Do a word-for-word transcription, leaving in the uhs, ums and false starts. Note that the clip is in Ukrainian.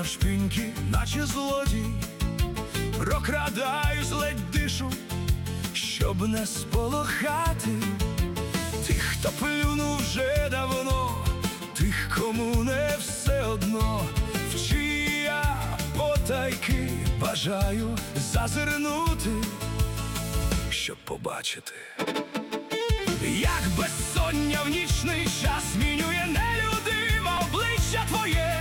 навшпиньки, наче злодій, прокрадаюсь, ледь дишу, щоб не сполохати тих, хто плюнув вже давно, тих, кому не все одно, в чиї я потайки бажаю зазирнути, щоб побачити, як безсоння в нічний час змінює нелюдиме обличчя твоє.